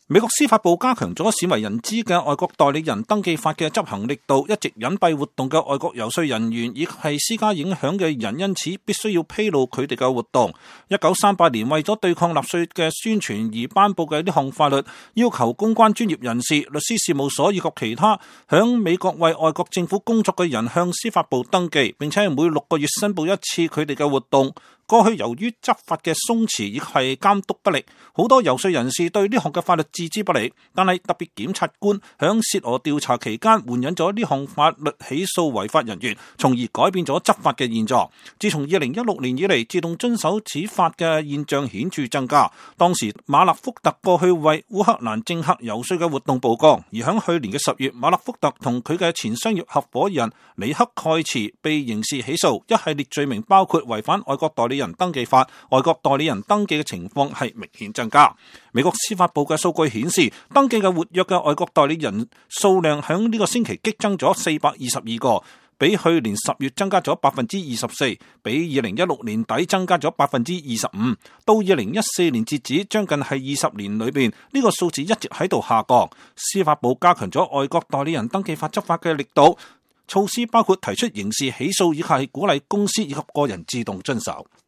美國司法部加強咗鮮為人知嘅外國代理人登記法嘅執行力度，一直隱蔽活動嘅外國遊說人員以及係施加影響嘅人，因此必須要披露佢哋嘅活動。1938年為咗對抗納粹嘅宣傳而頒布嘅呢項法律，要求公關專業人士、律師事務所以及其他響美國為外國政府工作嘅人向司法部登記，並且每6個月申報一次佢哋嘅活動。過去由於執法嘅鬆弛亦係監督不力，好多遊說人士對呢項嘅法律置之不理。但係特別檢察官響涉俄調查期間援引咗呢項法律起訴違法人員，從而改變咗執法嘅現狀。自從2016年以嚟，自動遵守此法嘅現象顯著增加。當時馬勒福特過去為烏克蘭政客遊說嘅活動曝光，而響去年嘅10月，馬勒福特同佢嘅前商業合夥人尼克蓋茨被刑事起訴，一系列罪名包括違反外國代理人登記法，外國代理人登記嘅情況係明顯增加。美國司法部嘅數據顯示，登記嘅活躍嘅外國代理人數量響呢個星期激增咗422個，比去年10月增加咗24%，比2016年底增加咗25%。到2014年截止，將近係20年裏邊，呢個數字一直喺度下降。司法部加強咗外國代理人登記法執法嘅力度，措施包括提出刑事起訴以及係鼓勵公司以及個人自動遵守。